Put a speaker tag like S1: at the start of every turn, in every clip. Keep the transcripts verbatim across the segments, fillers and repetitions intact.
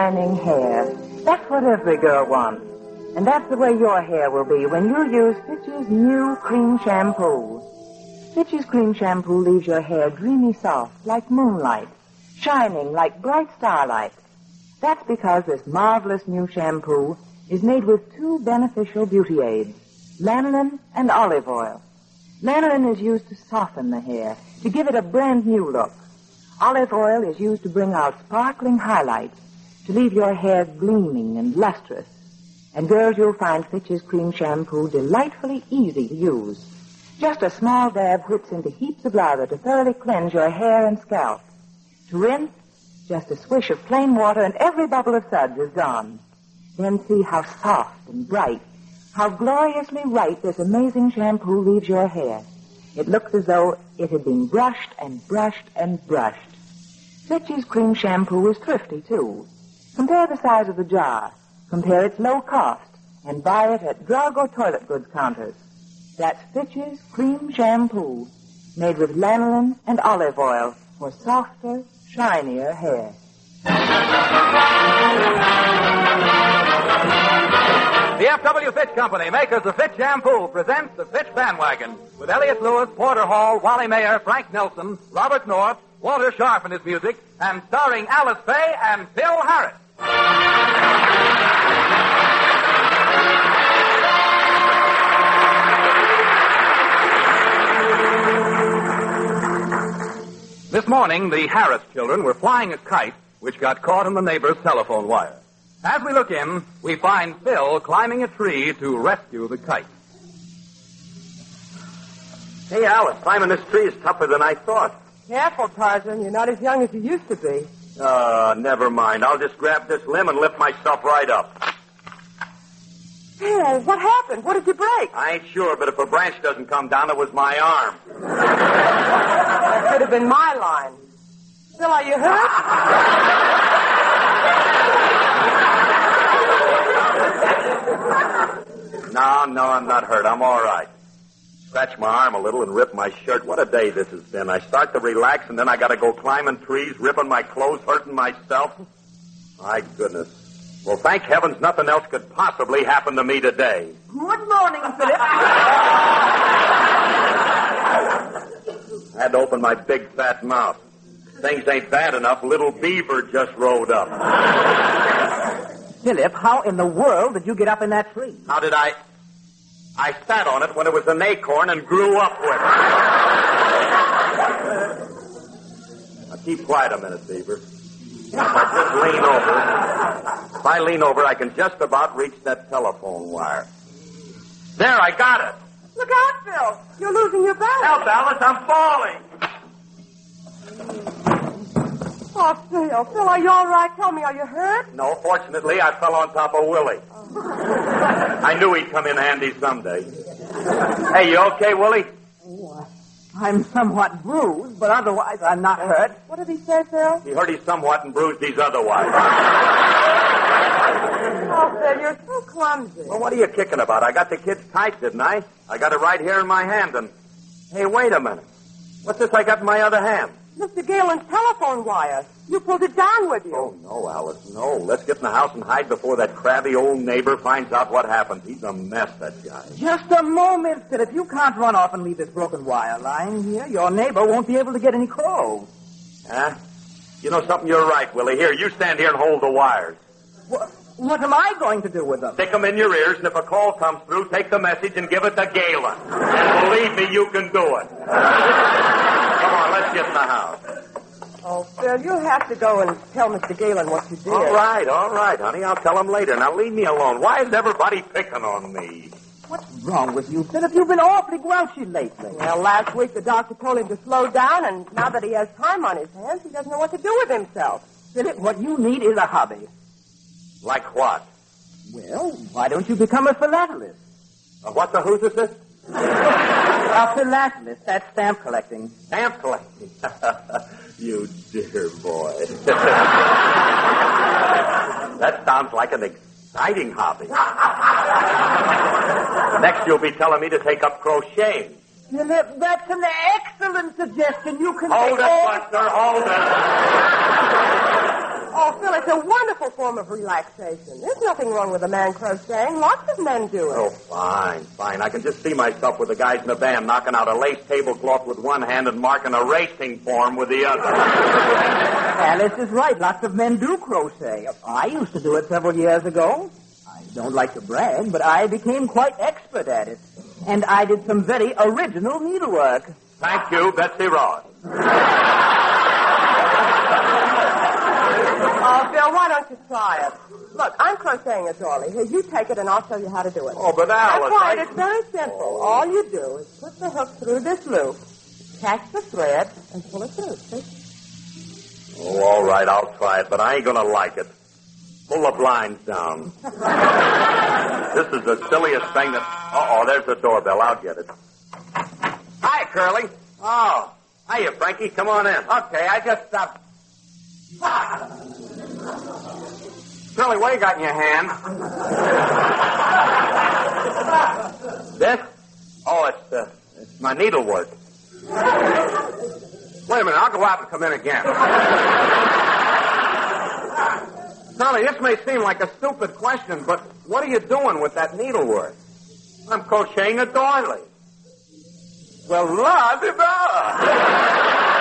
S1: shining hair. That's what every girl wants. And that's the way your hair will be when you use Fitch's new cream shampoo. Fitch's cream shampoo leaves your hair dreamy soft, like moonlight, shining like bright starlight. That's because this marvelous new shampoo is made with two beneficial beauty aids, lanolin and olive oil. Lanolin is used to soften the hair, to give it a brand new look. Olive oil is used to bring out sparkling highlights, to leave your hair gleaming and lustrous. And girls, you'll find Fitch's cream shampoo delightfully easy to use. Just a small dab whips into heaps of lather to thoroughly cleanse your hair and scalp. To rinse, just a swish of plain water and every bubble of suds is gone. Then see how soft and bright, how gloriously right this amazing shampoo leaves your hair. It looks as though it had been brushed and brushed and brushed. Fitch's cream shampoo is thrifty, too. Compare the size of the jar, compare its low cost, and buy it at drug or toilet goods counters. That's Fitch's cream shampoo, made with lanolin and olive oil for softer, shinier hair.
S2: The F W Fitch Company, makers of Fitch Shampoo, presents the Fitch Bandwagon with Elliot Lewis, Porter Hall, Wally Mayer, Frank Nelson, Robert North, Walter Sharp in his music, and starring Alice Faye and Phil Harris. This morning, the Harris children were flying a kite which got caught in the neighbor's telephone wire. As we look in, we find Phil climbing a tree to rescue the kite.
S3: Hey, Alice, climbing this tree is tougher than I thought.
S4: Careful, Tarzan. You're not as young as you used to be.
S3: Uh, never mind. I'll just grab this limb and lift myself right up.
S4: Hey, what happened? What did you break?
S3: I ain't sure, but if a branch doesn't come down, it was my arm.
S4: That could have been my line. Phil, are you hurt?
S3: No, no, I'm not hurt. I'm all right. Scratch my arm a little and rip my shirt. What a day this has been. I start to relax, and then I got to go climbing trees, ripping my clothes, hurting myself. My goodness. Well, thank heavens nothing else could possibly happen to me today.
S4: Good morning, Philip.
S3: I had to open my big fat mouth. Things ain't bad enough. Little Beaver just rode up.
S5: Philip, how in the world did you get up in that tree?
S3: How did I... I sat on it when it was an acorn and grew up with it. Now, keep quiet a minute, Beaver. If I just lean over... If I lean over, I can just about reach that telephone wire. There, I got it.
S4: Look out, Phil. You're losing your balance.
S3: Help, Alice, I'm falling.
S4: Oh, Phil. Phil, are you all right? Tell me, are you hurt?
S3: No, fortunately, I fell on top of Willie. I knew he'd come in handy someday. Hey, you okay, Willie?
S5: Oh, I'm somewhat bruised, but otherwise I'm not hurt.
S4: What did he say, Phil?
S3: He hurt he's somewhat and bruised he's otherwise.
S4: Oh, Phil, you're so clumsy.
S3: Well, what are you kicking about? I got the kid's kite, didn't I? I got it right here in my hand, and... Hey, wait a minute. What's this I got in my other hand?
S4: Mister Galen's telephone wire. You pulled it down with you.
S3: Oh, no, Alice, no. Let's get in the house and hide before that crabby old neighbor finds out what happened. He's a mess, that guy.
S5: Just a moment, Philip. You can't run off and leave this broken wire lying here. Your neighbor won't be able to get any clothes.
S3: Huh? You know something? You're right, Willie. Here, you stand here and hold the wires.
S5: What, what am I going to do with them?
S3: Stick them in your ears, and if a call comes through, take the message and give it to Galen. And believe me, you can do it. Come on, let's get in the house.
S4: Oh, Phil, you'll have to go and tell Mister Galen what you did.
S3: All right, all right, honey. I'll tell him later. Now, leave me alone. Why is everybody picking on me?
S5: What's wrong with you, Philip? You've been awfully grouchy lately.
S4: Well, last week the doctor told him to slow down, and now that he has time on his hands, he doesn't know what to do with himself.
S5: Philip, what you need is a hobby.
S3: Like what?
S5: Well, why don't you become a philatelist?
S3: Uh, what the who's this?
S5: A philatelist. That's stamp collecting.
S3: Stamp collecting? You dear boy. That sounds like an exciting hobby. Next, you'll be telling me to take up crocheting.
S5: Philip, that's an excellent suggestion. You can...
S3: Hold it, Buster, hold it.
S4: Oh, Phil, it's a wonderful form of relaxation. There's nothing wrong with a man crocheting. Lots of men do it.
S3: Oh, fine, fine. I can just see myself with the guys in the band knocking out a lace tablecloth with one hand and marking a racing form with the other.
S5: Alice is right. Lots of men do crochet. I used to do it several years ago. I don't like to brag, but I became quite expert at it. And I did some very original needlework.
S3: Thank you, Betsy Ross.
S4: Oh, Phil, why don't you try it? Look, I'm crocheting a dolly. Here, you take it, and I'll show you how to do it.
S3: Oh, but Alice...
S4: That's right.
S3: I...
S4: It's very simple. Oh. All you do is put the hook through this loop, catch the thread, and pull it through. See?
S3: Oh, all right, I'll try it, but I ain't gonna like it. Pull the blinds down. This is the silliest thing that... Uh-oh, there's the doorbell. I'll get it. Hi, Curly. Oh, hiya, Frankie. Come on in. Okay, I just stopped... Curly, what you got in your hand? This? Oh, it's, uh, it's my needlework. Wait a minute, I'll go out and come in again. Curly, this may seem like a stupid question, but what are you doing with that needlework? I'm crocheting a doily. Well, la-di-da!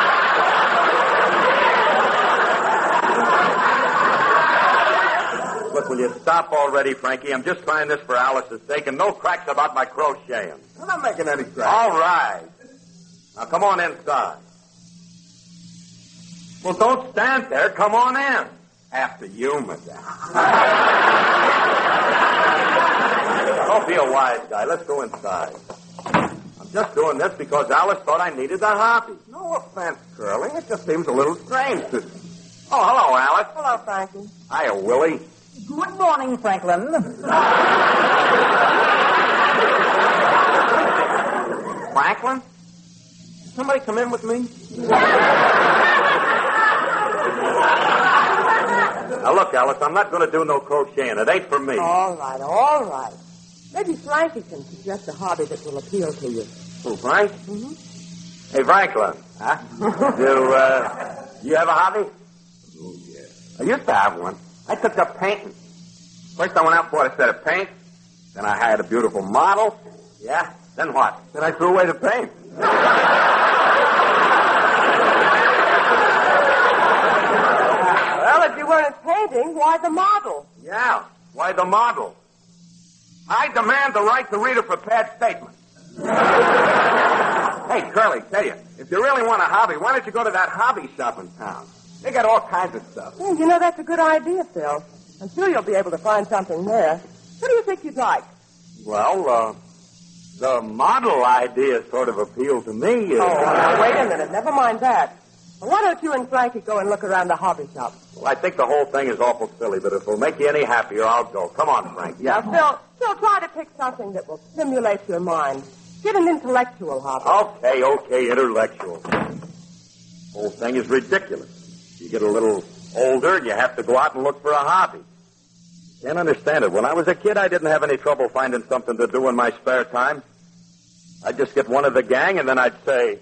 S3: Look, will you stop already, Frankie? I'm just trying this for Alice's sake, and no cracks about my crocheting.
S2: I'm not making any cracks.
S3: All right. Now, come on inside. Well, don't stand there. Come on in. After you, madame. Don't be a wise guy. Let's go inside. I'm just doing this because Alice thought I needed the hobby.
S2: No offense, Curly. It just seems a little strange to... Oh, hello, Alice.
S4: Hello, Frankie.
S3: Hiya, Willie.
S5: Good morning, Franklin.
S2: Franklin? Somebody come in with me?
S3: Now, look, Alice, I'm not going to do no crocheting. It ain't for me.
S4: All right, all right. Maybe Frankie can suggest a hobby that will appeal to you.
S3: Who, Frank?
S4: Mm-hmm.
S3: Hey, Franklin. Huh? do, uh, you have a hobby?
S2: Oh, yeah. I used to have one. I took up painting. First I went out and bought a set of paint. Then I hired a beautiful model.
S3: Yeah? Then what?
S2: Then I threw away the paint.
S4: Well, if you weren't painting, why the model?
S3: Yeah. Why the model?
S2: I demand the right to read a prepared statement. Hey, Curly, tell you, if you really want a hobby, why don't you go to that hobby shop in town? They got all kinds of stuff.
S4: Well, you know, that's a good idea, Phil. I'm sure you'll be able to find something there. What do you think you'd like?
S3: Well, uh, the model idea sort of appealed to me. Uh,
S4: Oh, now, wait a minute. Never mind that. Well, why don't you and Frankie go and look around the hobby shop?
S3: Well, I think the whole thing is awful silly, but if it'll make you any happier, I'll go. Come on, Frank.
S4: Now, Phil, Phil, try to pick something that will stimulate your mind. Get an intellectual hobby.
S3: Okay, okay, intellectual. Whole thing is ridiculous. You get a little older and you have to go out and look for a hobby. Can't understand it. When I was a kid, I didn't have any trouble finding something to do in my spare time. I'd just get one of the gang and then I'd say,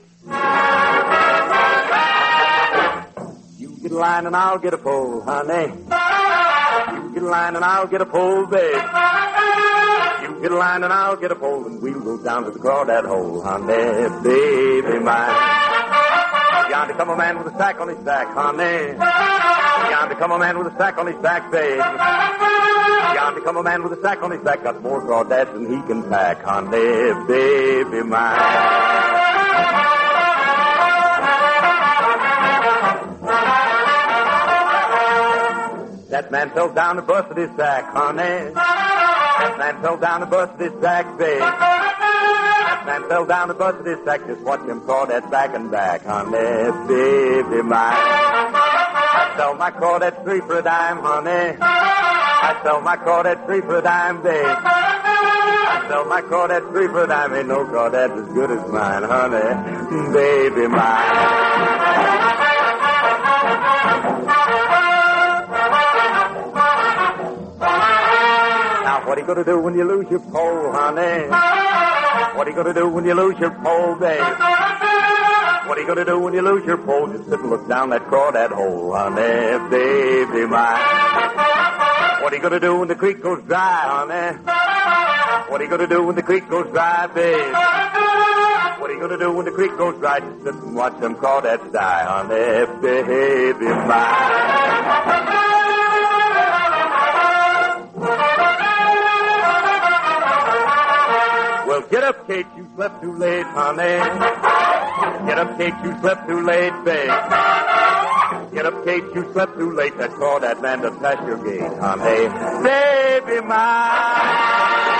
S3: you get a line and I'll get a pole, honey. You get a line and I'll get a pole, babe. You get a line and I'll get a pole and we'll go down to the crawdad hole, honey, baby mine. Yonder come a man with a sack on his back, honey. Yonder come a man with a sack on his back, babe. Yonder come a man with a sack on his back, got more crawdads than he can pack, honey, baby mine. That man fell down and busted his sack, honey. That man fell down and busted his sack, babe. That man fell down and busted his sack. Just watch him crawdads back and back, honey, baby mine. I sell my crawdads three for a dime, honey. I sell my crawdads three for a dime, babe. I sell my crawdads three for a dime. Ain't no crawdads as good as mine, honey, baby mine. What are you gonna do when you lose your pole, honey? What are you gonna do when you lose your pole, babe? What are you gonna do when you lose your pole? Just sit and look down that crawdad hole, honey, baby mine. What are you gonna do when the creek goes dry, honey? What are you gonna do when the creek goes dry, babe? What are you gonna do when the creek goes dry? Just sit and watch them crawdads die, honey, baby mine. Well, get up, Kate, you slept too late, honey. Get up, Kate, you slept too late, babe. Get up, Kate, you slept too late. That crawdad man to pass your gate, honey, baby mine.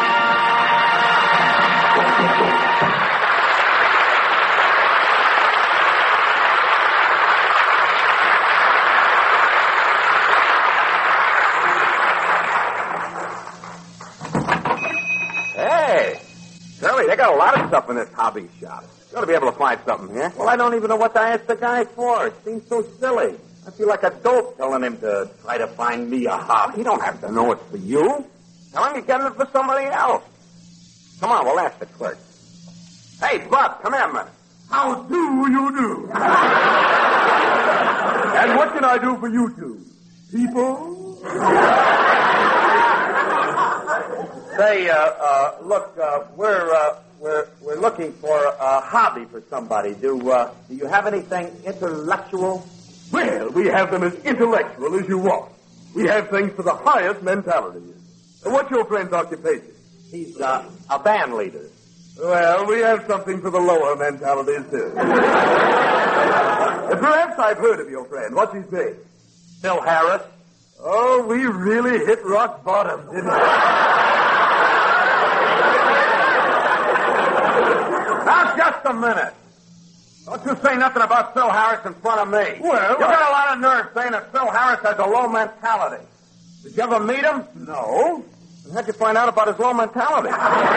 S2: Hey, Curly, they got a lot of stuff in this hobby shop. You ought to be able to find something here.
S3: Well, I don't even know what to ask the guy for. It seems so silly. I feel like a dope telling him to try to find me a hobby.
S2: You don't have to know it's for you. Tell him you're getting it for somebody else. Come on, we'll ask the clerk. Hey, Bud, come here a minute.
S6: How do you do? And what can I do for you two? People?
S3: Say, uh, uh, look, uh, we're, uh, we're, we're looking for a hobby for somebody. Do, uh, do you have anything intellectual?
S6: Well, we have them as intellectual as you want. We have things for the highest mentalities. Uh, what's your friend's occupation?
S3: He's, uh, a band leader.
S6: Well, we have something for the lower mentalities, too. Uh, perhaps I've heard of your friend. What's his name?
S3: Phil Harris.
S6: Oh, we really hit rock bottom, didn't we?
S2: Now, just a minute. Don't you say nothing about Phil Harris in front of me.
S6: Well,
S2: you got a lot of nerve saying that Phil Harris has a low mentality. Did you ever meet him?
S6: No.
S2: Then how'd you find out about his low mentality?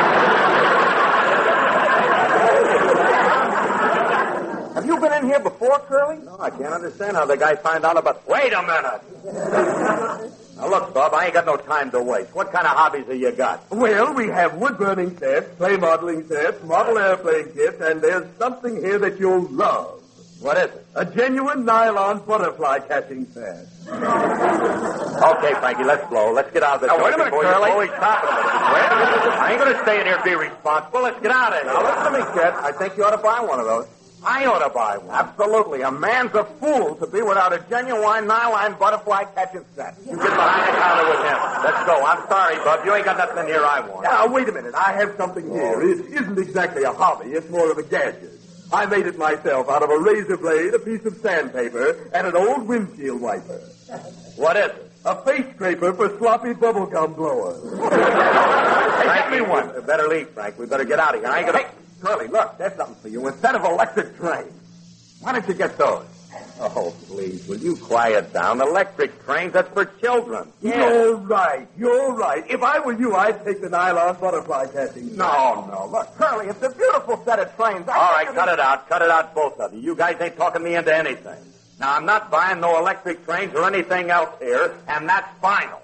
S2: Have you been in here before, Curly?
S3: No, I can't understand how the guy found out about... Wait a minute! Now, look, Bob, I ain't got no time to waste. What kind of hobbies have you got?
S6: Well, we have wood-burning sets, clay modeling sets, model airplane kits, and there's something here that you'll love.
S3: What is it?
S6: A genuine nylon butterfly catching set.
S3: Okay, Frankie, let's blow. Let's get out of this.
S2: Now, wait a minute,
S3: before
S2: Curly.
S3: You always talking about it. Wait a minute. I ain't going to stay in here and be responsible. Let's get out of here.
S2: Now, listen to me, kid. I think you ought to buy one of those.
S3: I ought to buy one.
S2: Absolutely. A man's a fool to be without a genuine nylon butterfly catching set.
S3: You get behind the counter with him. Let's go. I'm sorry, Bub. You ain't got nothing here I want.
S6: Now, wait a minute. I have something here. It isn't exactly a hobby. It's more of a gadget. I made it myself out of a razor blade, a piece of sandpaper, and an old windshield wiper.
S3: What is it?
S6: A face scraper for sloppy bubblegum blowers.
S3: Hey, get me one. We better leave, Frank. We better get out of here. I ain't gonna...
S2: Hey, Curly, look, there's something for you. Instead of electric trains, why don't you get those?
S3: Oh, please, will you quiet down? Electric trains, that's for children.
S6: You're right. You're right. If I were you, I'd take the nylon butterfly catching.
S2: No, no. Look, Curly, it's a beautiful set of trains. I
S3: All right,
S2: think
S3: cut it out. Cut it out, both of you. You guys ain't talking me into anything. Now, I'm not buying no electric trains or anything else here, and that's final.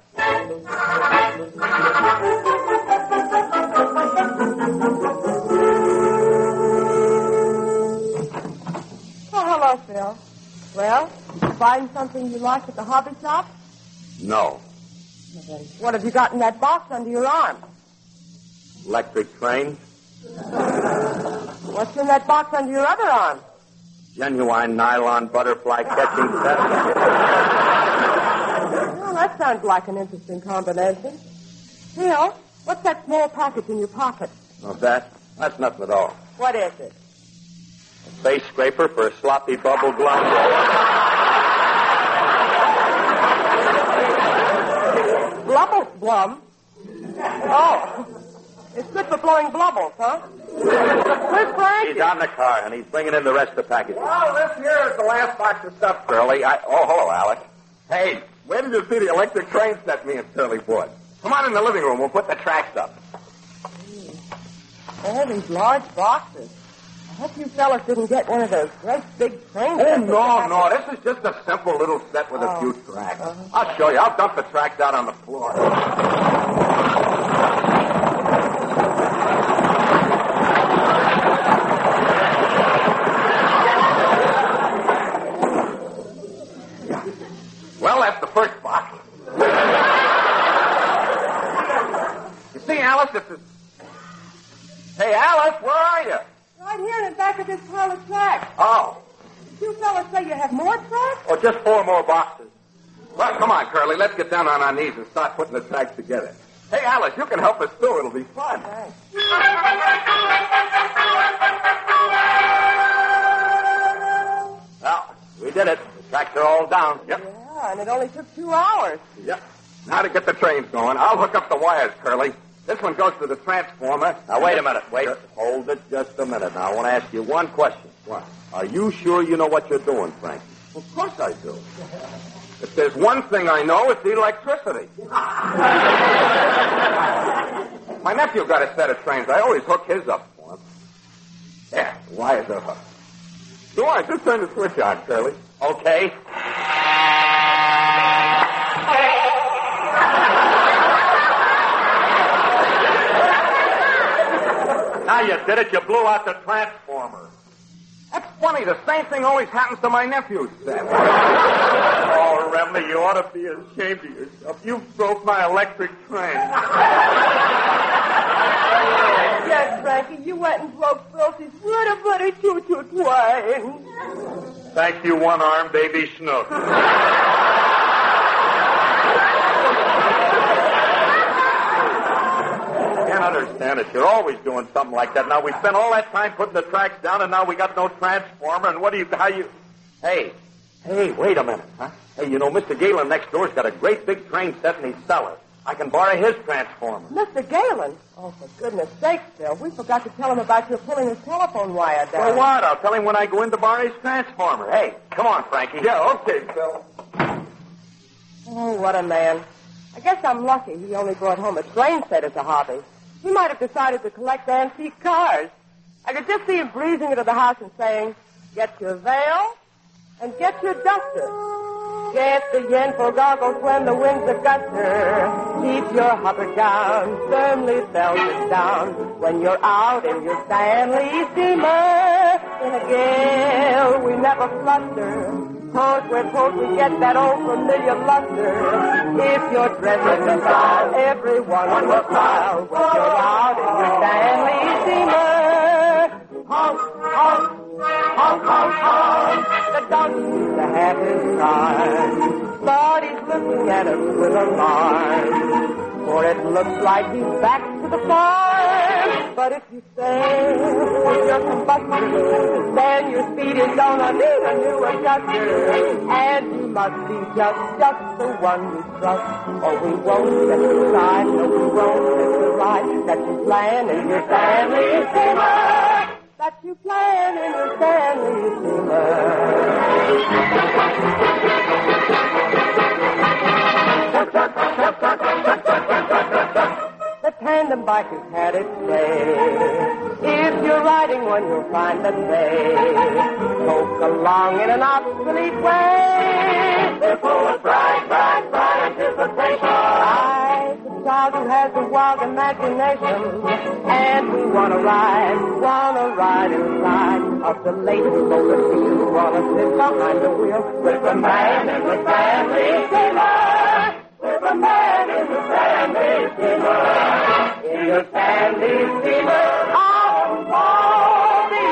S4: Oh, hello, Phil. Well, did you find something you like at the hobby shop?
S3: No.
S4: What have you got in that box under your arm?
S3: Electric trains?
S4: What's in that box under your other arm?
S3: Genuine nylon butterfly catching set?
S4: Well, that sounds like an interesting combination. Phil, what's that small package in your pocket?
S3: Oh, that? That's nothing at all.
S4: What is it?
S3: A face scraper for a sloppy bubble glum blower.
S4: Blubble blum? Oh, it's good for blowing blubbles, huh? Where's Frank?
S3: He's out in the car, and he's bringing in the rest of the package.
S2: Well, this here is the last box of stuff, Curly. I... Oh, hello, Alex. Hey, where did you see the electric train set me and Curly bought? Come on in the living room. We'll put the tracks up.
S4: All these large boxes. I hope you fellas didn't get one of those great big trains.
S2: Oh, no, no. This is just a simple little set with a few tracks. I'll show you. I'll dump the tracks out on the floor.
S4: pile of tracks.
S3: Oh.
S4: Did you fellas say you have more tracks?
S3: Oh, just four more boxes.
S2: Well, come on, Curly. Let's get down on our knees and start putting the tracks together. Hey, Alice, you can help us too. It'll be fun.
S4: Thanks.
S3: Well, we did it. The tracks are all down. Yep.
S4: Yeah, and it only took two hours.
S2: Yep. Now to get the trains going. I'll hook up the wires, Curly. This one goes to the transformer.
S3: Now, wait a minute. Wait. Hold it just a minute. Now, I want to ask you one question.
S2: What?
S3: Are you sure you know what you're doing, Frankie?
S2: Of course I do. If there's one thing I know, it's electricity. My nephew got a set of trains. I always hook his up for him. Yeah, the wires are hooked. Go on, just turn the switch on, Curly.
S3: Okay. Now you did it. You blew out the transformer.
S2: That's funny. The same thing always happens to my nephews, Sam.
S6: Oh, Remley, you ought to be ashamed of yourself. You broke my electric train.
S4: Yes, Frankie, you went and broke Filthy's little buddy choo-choo twine.
S6: Thank you, one-armed baby Snook.
S3: I can't understand it. You're always doing something like that. Now, we spent all that time putting the tracks down, and now we got no transformer, and what do you, how you... Hey, hey, wait a minute, huh? Hey, you know, Mister Galen next door's got a great big train set in his cellar. I can borrow his transformer.
S4: Mister Galen? Oh, for goodness sakes, Bill. We forgot to tell him about your pulling his telephone wire down.
S3: Well, what? I'll tell him when I go in to borrow his transformer. Hey, come on, Frankie.
S6: Yeah, okay, Phil.
S4: Oh, what a man. I guess I'm lucky he only brought home a train set as a hobby. He might have decided to collect antique cars. I could just see him breezing into the house and saying, get your veil and get your duster. Get the yen for goggles when the wind's a guster. Keep your hopper down, firmly belted down. When you're out in your Stanley steamer, in a gale we never fluster. Cause we're told we get that old familiar luster. If you're dressed in style, everyone will smile. When you're out in your Stanley steamer, honk, honk, honk, honk, honk. The dog seems to have his time, but he's looking at us with alarm. For it looks like he's back to the farm. But if you say with your combustion, then your speed is gonna need a new adjuster. And you must be just, just the one we trust. Or we won't let you ride, no, we won't let you ride. That you plan in your Stanley steamer. That you plan in your Stanley steamer. The tandem bike has had its day. If you're riding one, you'll find that they poke along in an obsolete way. They're full of bright, bright, bright anticipation. I, the child who has a wild imagination, and we wanna ride, wanna ride inside of the latest motor field. Wanna sit behind the wheel with a man in the family steamer. With a man in the family steamer. In your family steamer of Baldy.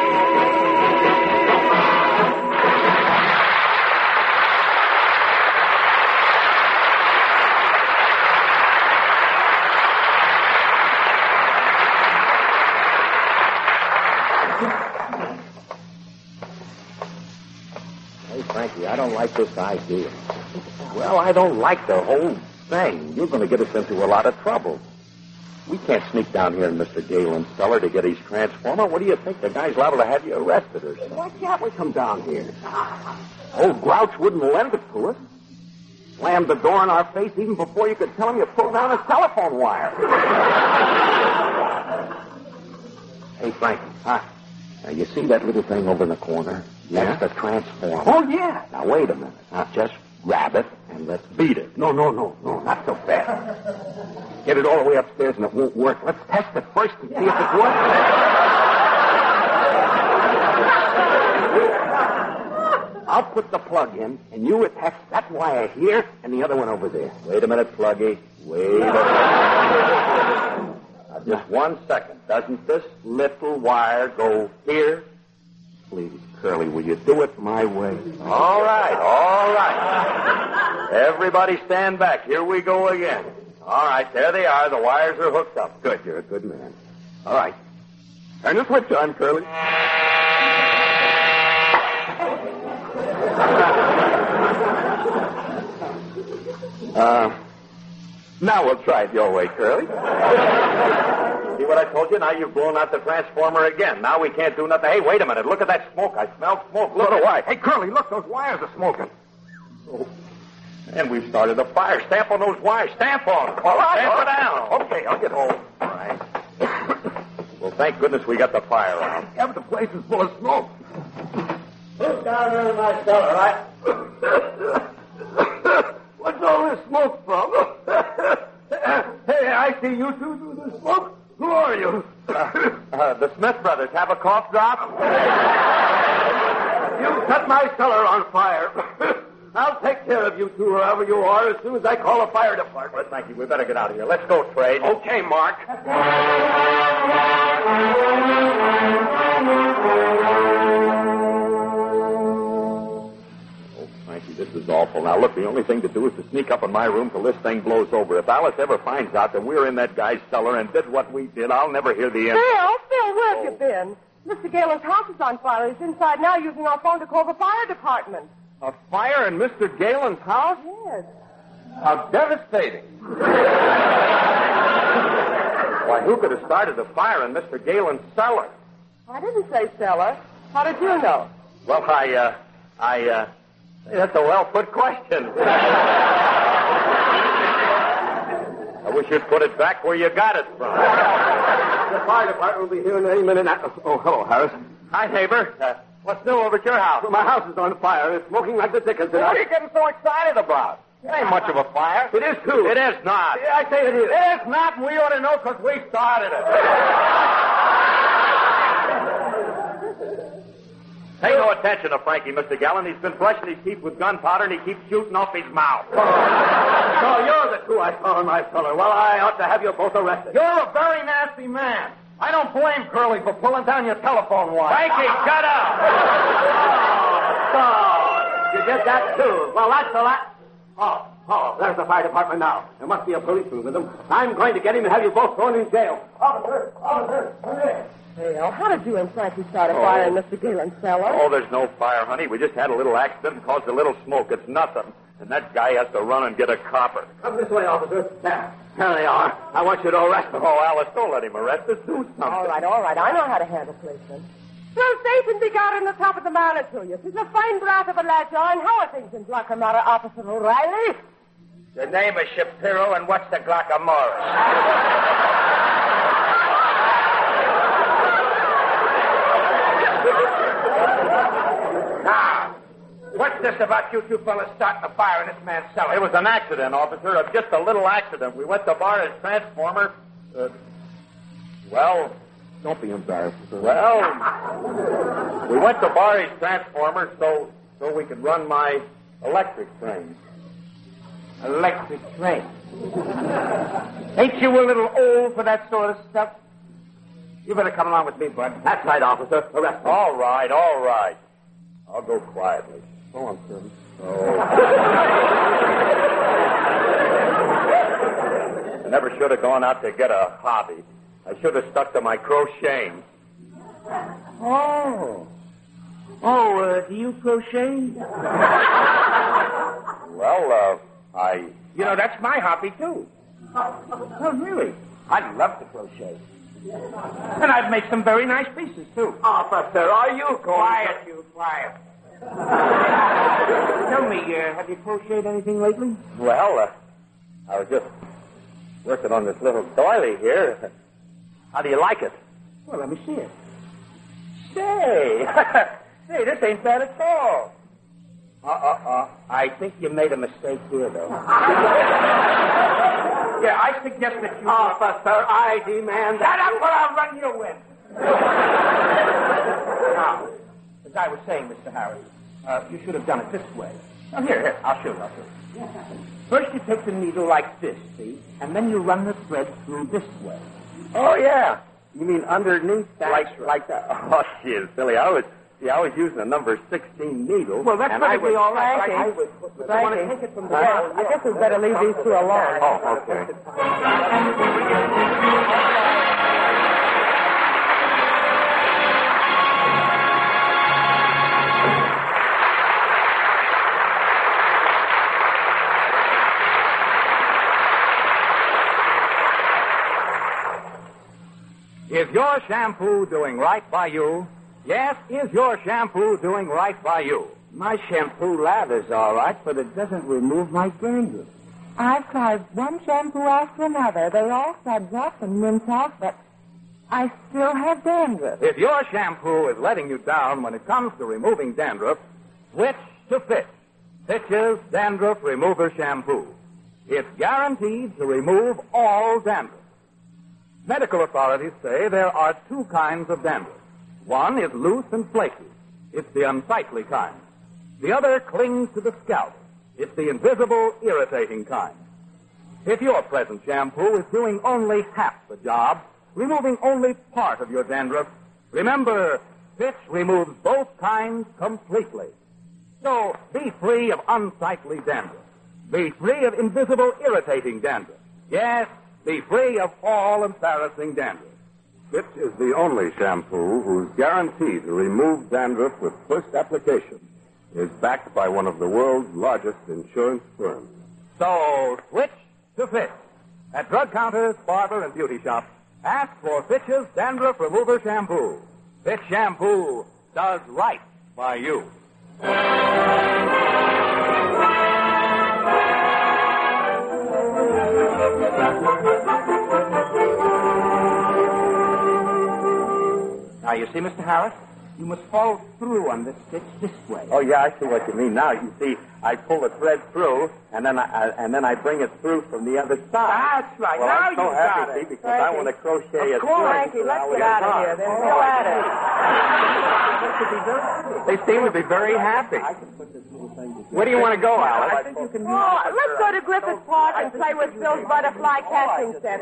S3: Hey, Frankie, I don't like this idea. Well, I don't like the whole thing. You're going to get us into a lot of trouble. We can't sneak down here in Mister Galen's cellar to get his transformer. What do you think? The guy's liable to have you arrested or something.
S5: Why can't we come down here?
S3: Old Grouch wouldn't lend it to us. Slammed the door in our face even before you could tell him you pulled down a telephone wire. Hey, Frankie. Huh? Now, you see that little thing over in the corner?
S5: Yeah?
S3: That's the transformer.
S5: Oh, yeah.
S3: Now, wait a minute. Now, just grab it and let's beat it.
S5: No, no, no, no, not so fast.
S3: Get it all the way upstairs and it won't work. Let's test it first and see if it works. I'll put the plug in, and you attach that wire here and the other one over there. Wait a minute, Pluggy. Wait a minute. Now, just one second. Doesn't this little wire go here, Please, Curly, will you do it my way? All right, all right. Everybody stand back. Here we go again. All right, there they are. The wires are hooked up. Good, you're a good man. All right. Turn the switch on, Curly. Uh, now we'll try it your way, Curly. See what I told you? Now you've blown out the transformer again. Now we can't do nothing. Hey, wait a minute. Look at that smoke. I smell smoke. Look at why.
S6: Hey, Curly, look, those wires are smoking.
S3: Oh. And we've started a fire. Stamp on those wires. Stamp on them.
S6: All right.
S3: Stamp
S6: all
S3: it
S6: right.
S3: down.
S6: Okay, I'll get home.
S3: All right. Well, thank goodness we got the fire out.
S6: Yeah, but the place is full of smoke.
S3: Who's down there in my cellar, right?
S6: What's all this smoke from? Hey, I see you two through the smoke. Who are you?
S3: Uh, uh, the Smith brothers. Have a cough drop?
S6: You set my cellar on fire. I'll take care of you two, wherever you are, as soon as I call the fire department.
S3: Well, thank you. We better get out of here. Let's go, Trade.
S6: Okay, Mark.
S3: This is awful. Now, look, the only thing to do is to sneak up in my room till this thing blows over. If Alice ever finds out that we're in that guy's cellar and did what we did, I'll never hear the end.
S4: Phil, Phil, where have you been? Mister Galen's house is on fire. He's inside now using our phone to call the fire department.
S6: A fire in Mister Galen's house?
S4: Yes.
S6: How devastating.
S3: Why, who could have started the fire in Mister Galen's cellar?
S4: I didn't say cellar. How did you know?
S3: Well, I, uh, I, uh... That's a well-put question. I wish you'd put it back where you got it from.
S6: The fire department will be here in any minute now. Oh, hello, Harris.
S3: Hi, neighbor. Uh, what's new over at your house?
S6: Well, my house is on fire. It's smoking like the dickens.
S3: What are you getting so excited about? It ain't much of a fire.
S6: It is, too.
S3: It is not.
S6: Yeah, I say it is.
S3: It is not, and we ought to know because we started it. Pay no attention to Frankie, Mister Gallon. He's been brushing his teeth with gunpowder, and he keeps shooting off his mouth.
S6: So you're the two I saw in my cellar. Well, I ought to have you both arrested.
S3: You're a very nasty man. I don't blame Curly for pulling down your telephone wire. Frankie, shut up!
S6: So, you did that, too. Well, that's the last... Oh, oh, there's the fire department now. There must be a policeman with them. I'm going to get him and have you both thrown in jail. Officer, officer, come here.
S4: Phil, how did you and Frankie start a fire in Mister Galen's cellar?
S3: Oh, there's no fire, honey. We just had a little accident and caused a little smoke. It's nothing. And that guy has to run and get a copper.
S6: Come this way, officer. There. There they are. I want you to arrest them.
S3: Oh, Alice, don't let him arrest us. Do something.
S4: All right, all right. I know how to handle policemen. Well, Satan be God on the top of the mountain to you. She's a fine brat of a lad, John. How are things in Glockamara, Officer O'Reilly?
S3: The name is Shapiro, and what's the Glockamora? Now, what's this about you two fellas starting a fire in this man's cellar? It was an accident, officer. Uh, just a little accident. We went to borrow his transformer. Uh, well,
S6: don't be embarrassed, sir.
S3: Well, we went to borrow his transformer so so we could run my electric train.
S5: Electric train. Ain't you a little old for that sort of stuff? You better come along with me, Bud.
S6: That's right, officer. Arrest me.
S3: All right, all right. I'll go quietly. Go on, sir. Oh. I never should have gone out to get a hobby. I should have stuck to my crocheting.
S5: Oh. Oh, uh, do you crochet?
S3: Well, uh, I...
S5: You know, that's my hobby, too. Oh, really? I'd love to crochet. And I'd make some very nice pieces, too.
S6: Officer, are you going
S5: Quiet, you, quiet. Tell me, uh, have you crocheted anything lately?
S3: Well, uh, I was just working on this little doily here. How do you like it?
S5: Well, let me see it.
S3: Say, say, this ain't bad at all.
S5: Uh-uh-uh. I think you made a mistake here, though. Yeah, I suggest that you...
S6: Officer, I demand that...
S5: Shut up or I'll run you in. Now, as I was saying, Mister Harris, uh, you should have done it this way. Now, here, here, I'll show you, I'll show you. First you take the needle like this, see? And then you run the thread through this way.
S3: Oh, yeah. You mean underneath?
S5: That's
S3: like,
S5: right.
S3: Like that? Oh, shit, silly. I was see, I was using a number sixteen needle.
S6: Well, that's
S3: and I
S6: perfectly
S3: was,
S6: all right.
S3: I, I
S4: Frankie.
S3: was, but I want to take it from the
S4: Well, I guess we'd better leave these two alone.
S3: Oh, okay.
S2: Is your shampoo doing right by you? Yes, is your shampoo doing right by you?
S6: My shampoo lathers all right, but it doesn't remove my dandruff.
S1: I've tried one shampoo after another. They all suds up and rinse off, but I still have dandruff.
S2: If your shampoo is letting you down when it comes to removing dandruff, switch to Fitch. Fitch's Dandruff Remover Shampoo. It's guaranteed to remove all dandruff. Medical authorities say there are two kinds of dandruff. One is loose and flaky. It's the unsightly kind. The other clings to the scalp. It's the invisible, irritating kind. If your present shampoo is doing only half the job, removing only part of your dandruff, remember, Fitch removes both kinds completely. So be free of unsightly dandruff. Be free of invisible, irritating dandruff. Yes, be free of all embarrassing dandruff.
S7: Fitch is the only shampoo whose guarantee to remove dandruff with first application is backed by one of the world's largest insurance firms.
S2: So switch to Fitch. At drug counters, barber, and beauty shops, ask for Fitch's Dandruff Remover Shampoo. Fitch Shampoo does right by you.
S6: Now, you see, Mister Harris, you must follow through on this stitch this way.
S3: Oh, yeah, I see what you mean now. You see, I pull the thread through, and then I, I and then I bring it through from the other side.
S6: That's right.
S3: Well,
S6: now
S3: I'm so
S6: you
S3: happy,
S6: got
S3: see,
S6: it.
S3: because I want to crochet it through.
S4: Frankie, let's get out of here. There's no at
S2: They seem to be very happy. Where do you want to go, Alice?
S4: I think you can. Oh, let's go to Griffith Park and play with Phil's butterfly casting set.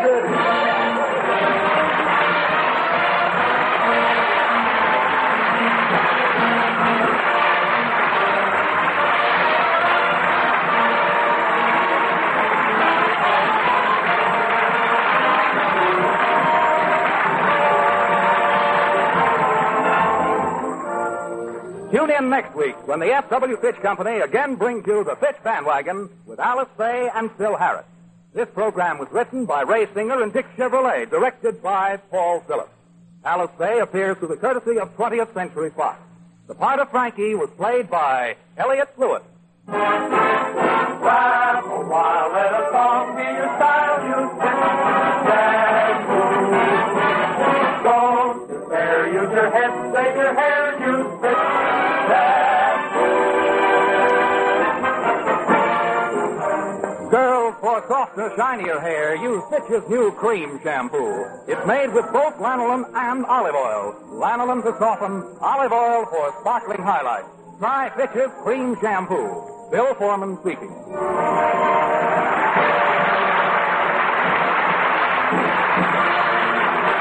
S2: Tune in next week when the F W. Fitch Company again brings you the Fitch Bandwagon with Alice Faye and Phil Harris. This program was written by Ray Singer and Dick Chevrolet, directed by Paul Phillips. Alice Faye appears through the courtesy of twentieth Century Fox. The part of Frankie was played by Elliott Lewis.
S8: Laugh a while, let a song be your style, you shampoo. Don't despair, use your head, save your hair, use Fitch shampoo.
S2: Girls, for softer, shinier hair, use Fitch's new cream shampoo. It's made with both lanolin and olive oil. Lanolin to soften, olive oil for sparkling highlights. Try Fitch's cream shampoo. Bill Foreman speaking.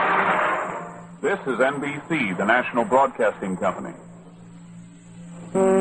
S7: This is N B C, the National Broadcasting Company.